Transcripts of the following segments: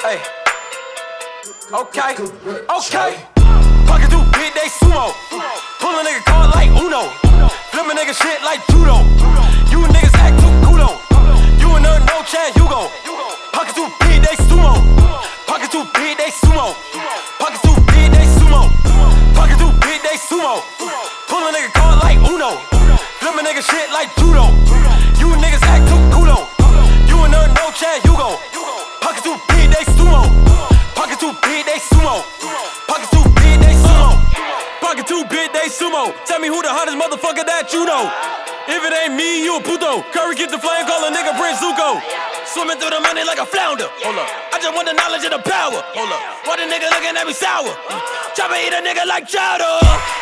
Hey. Okay. Pocket too big, they sumo. Pull a nigga card like Uno. Flip a nigga shit like judo. You niggas act too kudo. You a nerd, no Chad Hugo. Pocket too big, they sumo. Pocket too big, they sumo. Pocket too big, they sumo. Pocket too big, they sumo. Pull a nigga card like Uno. Flip a nigga shit like judo. You niggas act too kudo. You a nerd, no Chad Hugo. Pocket too big, they sumo. Pocket too big, they sumo. Pocket too big, they sumo. Pocket too big, they sumo. Tell me who the hottest motherfucker that you know. If it ain't me, you a puto. Curry get the flame, call a nigga Prince Zuko. Swimming through the money like a flounder. Hold up. I just want the knowledge and the power. Hold up. Why the nigga looking at me sour? Try to eat a nigga like chowder.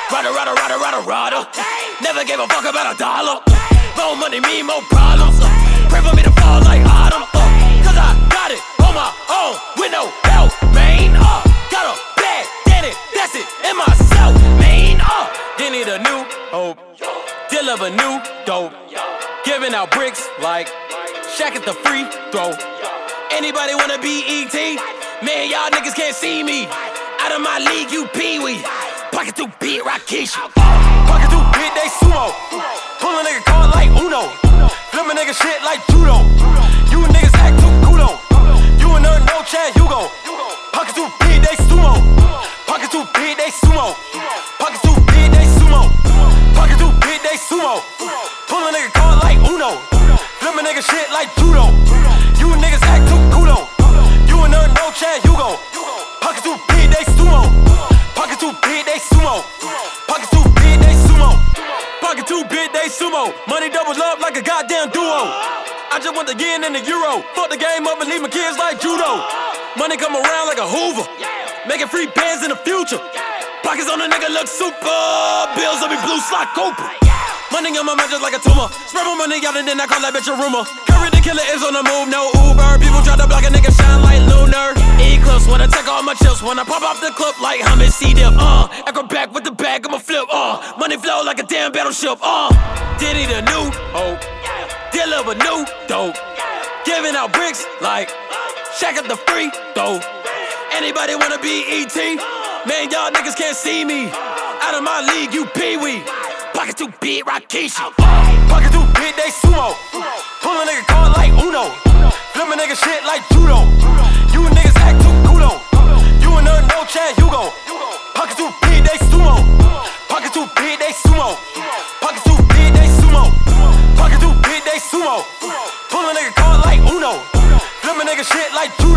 Rada. Never gave a fuck about a dollar. More money mean more problems. Pray for me to fall like autumn. Cause I got it on my own with no help, man. Got a bag, daddy, that's it, in myself, man. They need a new hope, deal of a new dope. Giving out bricks like Shaq at the free throw. Anybody wanna be ET? Man, y'all niggas can't see me. Out of my league, you pee-wee. Pocket too big, Rakishi. Pocket too big, they sumo. Pull a nigga card like Uno. Flip a nigga shit like judo. You niggas act too kudo. You a nerd, no Chad Hugo. Pocket too big, they sumo. Pocket too big, they sumo. Pocket too big, they sumo. Pocket too big, they sumo. Pull a nigga card like Uno. Flip a nigga shit like judo. You niggas act too kudo. You a nerd, no Chad Hugo. Pocket too big, they sumo. Pocket too big, they sumo. Pocket too big, they sumo. Pocket too big, they sumo. Money doubles up like a goddamn duo. I just want the yen and the euro. Fuck the game up and leave my kids like judo. Money come around like a Hoover. Making free bands in the future. Pockets on a nigga look super. Bills on me blue slot Cooper. Money on my mind just like a tumor. Spread my money out and then I call that bitch a rumor. Curry the killer is on the move, no Uber. People try to block a nigga shine like lunar. Eclipse when I take all my chips. When I pop off the clip like Hummus C-Dip. Acrobat with the bag, I'ma flip. Money flow like a damn battleship. Diddy the new hope. Deal of a new dope. Giving out bricks like Shaq at the free throw. Anybody wanna be ET? Man, y'all niggas can't see me. Out of my league, you pee-wee. Pocket too big, Rakishi. Pocket too big, they sumo. Pull a nigga card like Uno. Flip a nigga shit like judo. You niggas act too kudo. You a nerd, no Chad Hugo. Pocket too big, they sumo. Pocket too big, they sumo. Pocket too big, they sumo. Pocket too big, they sumo. Pull a nigga card like Uno. Flip a nigga shit like judo.